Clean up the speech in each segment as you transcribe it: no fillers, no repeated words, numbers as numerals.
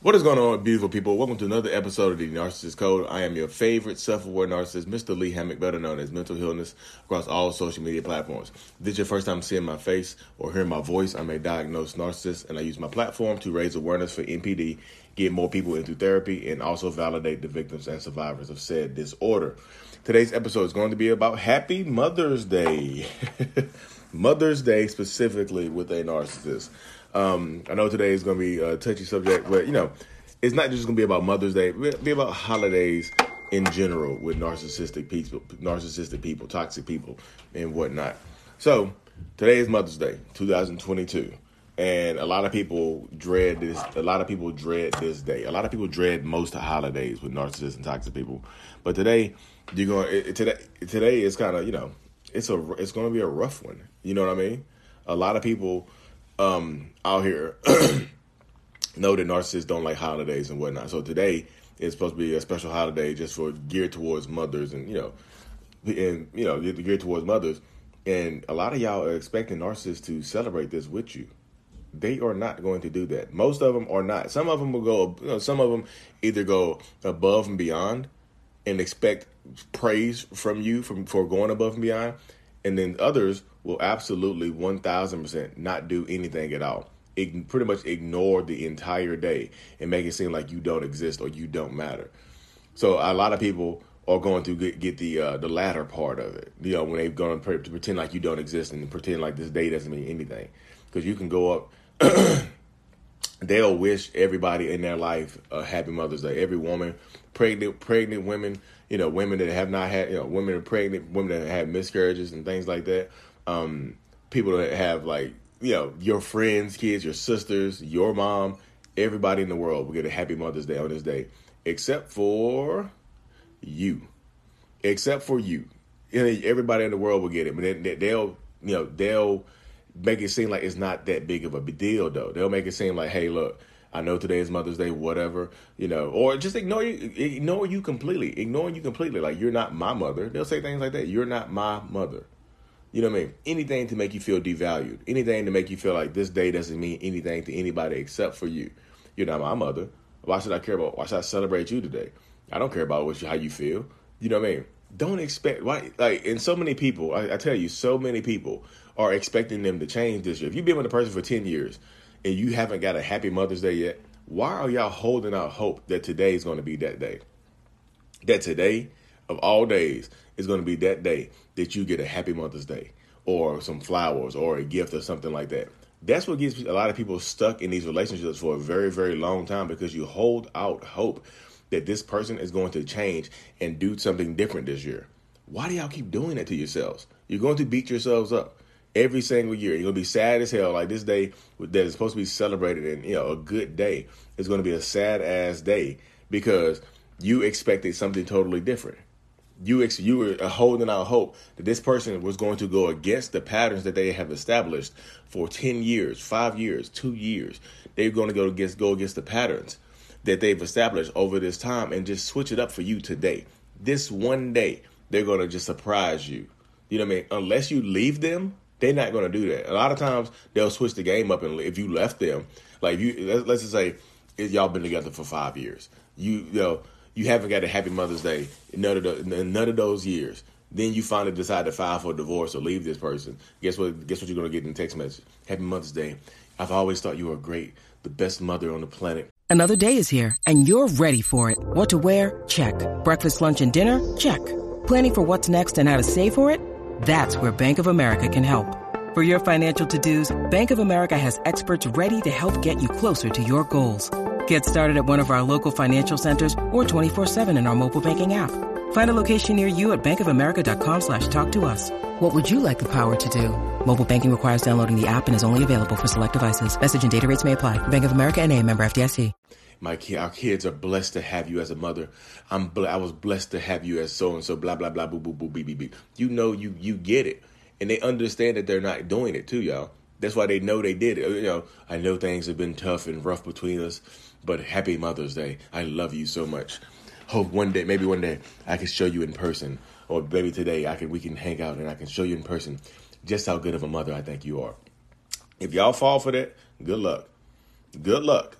What is going on, beautiful people? Welcome to another episode of the Narcissist Code. I am your favorite self-aware narcissist, Mr. Lee Hammock, better known as Mental Healness, across all social media platforms. If this is your first time seeing my face or hearing my voice, I'm a diagnosed narcissist, and I use my platform to raise awareness for NPD, get more people into therapy, and also validate the victims and survivors of said disorder. Today's episode is going to be about Happy Mother's Day. Mother's Day specifically with a narcissist. I know today is going to be a touchy subject, but it's not just going to be about Mother's Day. It'll be about holidays in general with narcissistic people, toxic people, and whatnot. So today is Mother's Day, 2022, and a lot of people dread this. A lot of people dread this day. A lot of people dread most holidays with narcissists and toxic people. But today, today is kind of it's going to be a rough one. You know what I mean? A lot of people out here know that narcissists don't like holidays and whatnot. So today is supposed to be a special holiday just for geared towards mothers and geared towards mothers. And a lot of y'all are expecting narcissists to celebrate this with you. They are not going to do that. Most of them are not. Some of them will go, some of them either go above and beyond and expect praise from you for going above and beyond. And then others will absolutely 1,000% not do anything at all. Pretty much ignore the entire day and make it seem like you don't exist or you don't matter. So a lot of people are going to get the latter part of it. When they're going to pretend like you don't exist and pretend like this day doesn't mean anything. Because you can go up, they'll wish everybody in their life a happy Mother's Day. Every woman, pregnant women, women that have not had, women are pregnant, women that have miscarriages and things like that. People that have your friends, kids, your sisters, your mom, everybody in the world will get a happy Mother's Day on this day, except for you. Except for you. Everybody in the world will get it, but then they'll make it seem like it's not that big of a deal, though. They'll make it seem like, hey, look, I know today is Mother's Day, whatever, or just ignore you completely. Ignoring you completely, like you're not my mother. They'll say things like that. You're not my mother. You know what I mean? Anything to make you feel devalued. Anything to make you feel like this day doesn't mean anything to anybody except for you. You're not my mother. Why should I celebrate you today? I don't care about how you feel. You know what I mean? Don't expect, and so many people, I tell you, so many people are expecting them to change this year. If you've been with a person for 10 years and you haven't got a happy Mother's Day yet, why are y'all holding out hope that today is going to be that day? That today of all days is going to be that day that you get a happy Mother's Day or some flowers or a gift or something like that. That's what gets a lot of people stuck in these relationships for a very, very long time, because you hold out hope that this person is going to change and do something different this year. Why do y'all keep doing that to yourselves? You're going to beat yourselves up every single year. You're going to be sad as hell. Like this day that is supposed to be celebrated and a good day is going to be a sad ass day because you expected something totally different. You were holding out hope that this person was going to go against the patterns that they have established for 10 years, 5 years, 2 years. They're going to go against the patterns that they've established over this time and just switch it up for you today. This one day, they're going to just surprise you. You know what I mean? Unless you leave them, they're not going to do that. A lot of times, they'll switch the game up, and if you left them, like let's just say y'all been together for 5 years. You haven't got a happy Mother's Day in none of those years. Then you finally decide to file for a divorce or leave this person. Guess what you're going to get in the text message? Happy Mother's Day. I've always thought you were great, the best mother on the planet. Another day is here, and you're ready for it. What to wear? Check. Breakfast, lunch, and dinner? Check. Planning for what's next and how to save for it? That's where Bank of America can help. For your financial to-dos, Bank of America has experts ready to help get you closer to your goals. Get started at one of our local financial centers or 24/7 in our mobile banking app. Find a location near you at bankofamerica.com/talktous. What would you like the power to do? Mobile banking requires downloading the app and is only available for select devices. Message and data rates may apply. Bank of America N.A., member FDIC. Our kids are blessed to have you as a mother. I was blessed to have you as so-and-so, blah, blah, blah, boo, boo, boo, beep, beep, beep. You get it. And they understand that they're not doing it too, y'all. That's why they know they did it. I know things have been tough and rough between us, but happy Mother's Day. I love you so much. Hope maybe one day I can show you in person, or maybe today we can hang out and I can show you in person just how good of a mother I think you are. If y'all fall for that, good luck. Good luck.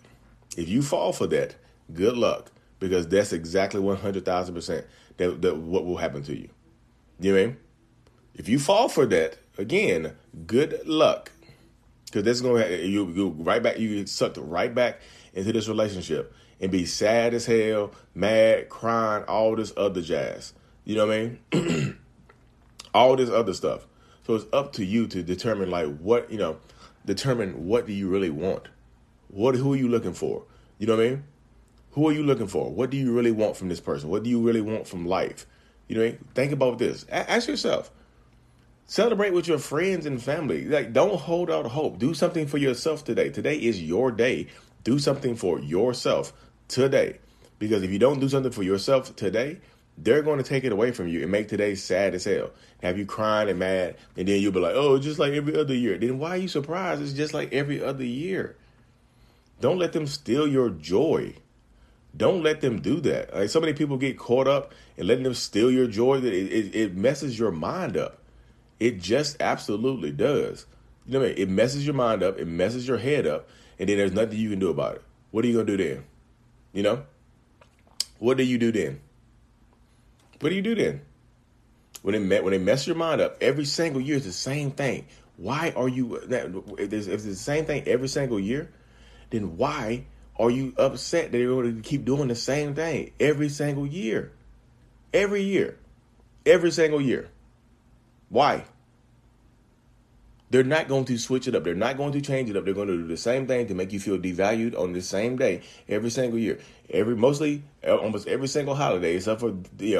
If you fall for that, good luck, because that's exactly 100,000% that what will happen to you. You know what I mean? If you fall for that, again, good luck, because that's going to you go right back. You get sucked right back into this relationship and be sad as hell, mad, crying, all this other jazz. You know what I mean? All this other stuff. So it's up to you to determine determine what do you really want. Who are you looking for? You know what I mean? Who are you looking for? What do you really want from this person? What do you really want from life? You know what I mean? Think about this. Ask yourself. Celebrate with your friends and family. Like, don't hold out hope. Do something for yourself today. Today is your day. Do something for yourself today. Because if you don't do something for yourself today, they're going to take it away from you and make today sad as hell. Have you crying and mad, and then you'll be like, oh, just like every other year. Then why are you surprised? It's just like every other year. Don't let them steal your joy. Don't let them do that. Like, so many people get caught up in letting them steal your joy that it messes your mind up. It just absolutely does. You know what I mean? It messes your mind up. It messes your head up. And then there's nothing you can do about it. What are you going to do then? You know? What do you do then? What do you do then? When they mess your mind up, every single year it's the same thing. Why are you, if it's the same thing every single year, then why are you upset that they're going to keep doing the same thing every single year? Every year. Every single year. Why? They're not going to switch it up. They're not going to change it up. They're going to do the same thing to make you feel devalued on the same day every single year. Almost every single holiday, except for,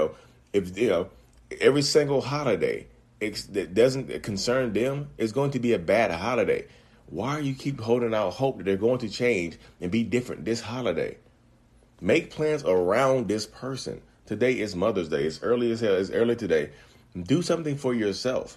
every single holiday that doesn't concern them is going to be a bad holiday. Why are you keep holding out hope that they're going to change and be different this holiday? Make plans around this person. Today is Mother's Day. It's early as hell. It's early today. Do something for yourself.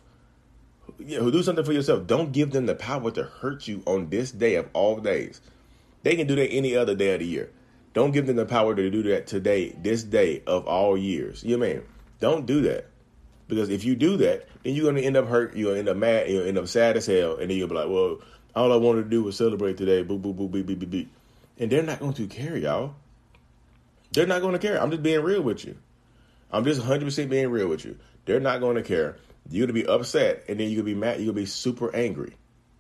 Do something for yourself. Don't give them the power to hurt you on this day of all days. They can do that any other day of the year. Don't give them the power to do that today, this day of all years. You know what I mean? Don't do that. Because if you do that, then you're going to end up hurt. You're going to end up mad. You'll end up sad as hell. And then you'll be like, well, all I wanted to do was celebrate today. Boo, boo, boo, beep, beep, beep, beep. And they're not going to care, y'all. They're not going to care. I'm just being real with you. I'm just 100% being real with you. They're not going to care. You're going to be upset, and then you're going to be mad. You're going to be super angry.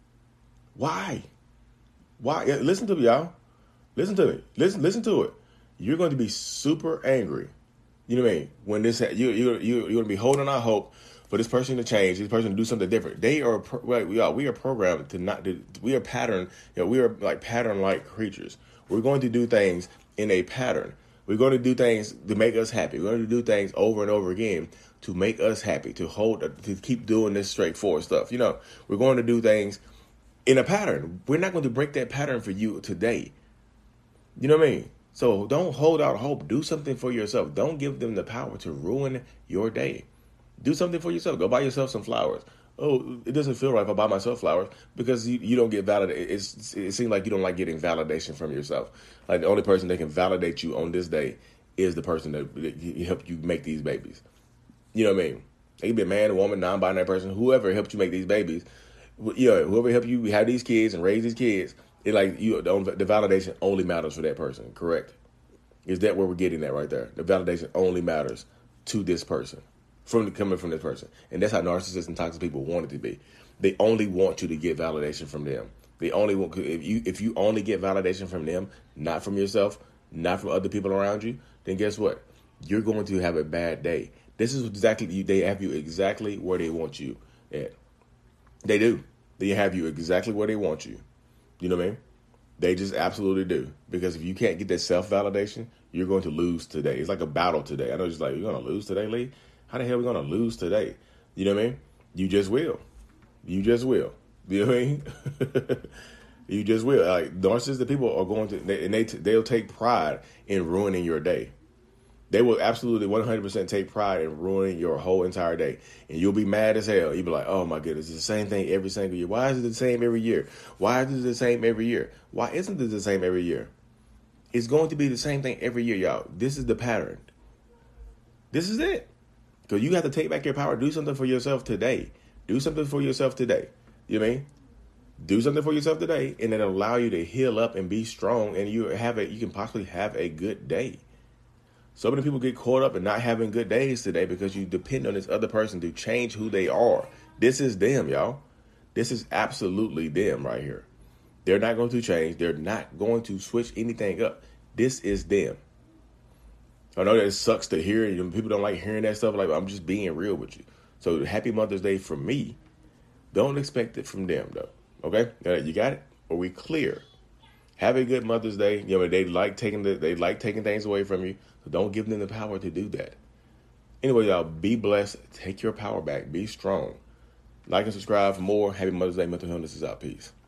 Why? Why? Listen to me, y'all. Listen to me. Listen to it. You're going to be super angry. You know what I mean? When you're going to be holding out hope for this person to change, this person to do something different. We are programmed to not do. We are pattern. We are like pattern-like creatures. We're going to do things in a pattern. We're going to do things to make us happy. We're going to do things over and over again to make us happy, to keep doing this straightforward stuff. We're going to do things in a pattern. We're not going to break that pattern for you today. You know what I mean? So don't hold out hope. Do something for yourself. Don't give them the power to ruin your day. Do something for yourself. Go buy yourself some flowers. Oh, it doesn't feel right if I buy myself flowers because you don't get validated. It seems like you don't like getting validation from yourself. Like the only person that can validate you on this day is the person that helped you make these babies. You know what I mean? It could be a man, a woman, non-binary person, whoever helped you make these babies. Whoever helped you have these kids and raise these kids. The validation only matters for that person. Correct? Is that where we're getting at right there? The validation only matters to this person. Coming from this person. And that's how narcissists and toxic people want it to be. They only want you to get validation from them. They only want, if you only get validation from them, not from yourself, not from other people around you, then guess what? You're going to have a bad day. This is exactly, they have you exactly where they want you at. They do. They have you exactly where they want you. You know what I mean? They just absolutely do. Because if you can't get that self-validation, you're going to lose today. It's like a battle today. I know it's like, you're going to lose today, Lee? How the hell are we going to lose today? You know what I mean? You just will. You just will. You know what I mean? You just will. Like, narcissistic people are going to, they'll take pride in ruining your day. They will absolutely 100% take pride in ruining your whole entire day. And you'll be mad as hell. You'll be like, oh my goodness, it's the same thing every single year. Why is it the same every year? Why is it the same every year? Why isn't it the same every year? It's going to be the same thing every year, y'all. This is the pattern. This is it. Because you have to take back your power. Do something for yourself today. Do something for yourself today. You know what I mean? Do something for yourself today, and it'll allow you to heal up and be strong, and you can possibly have a good day. So many people get caught up in not having good days today because you depend on this other person to change who they are. This is them, y'all. This is absolutely them right here. They're not going to change. They're not going to switch anything up. This is them. I know that it sucks to hear it. People don't like hearing that stuff. Like, I'm just being real with you. So happy Mother's Day from me. Don't expect it from them, though. Okay? You got it? Are we clear? Have a good Mother's Day. You know, they like taking things away from you. So don't give them the power to do that. Anyway, y'all, be blessed. Take your power back. Be strong. Like and subscribe for more. Happy Mother's Day. Mental Healness is out. Peace.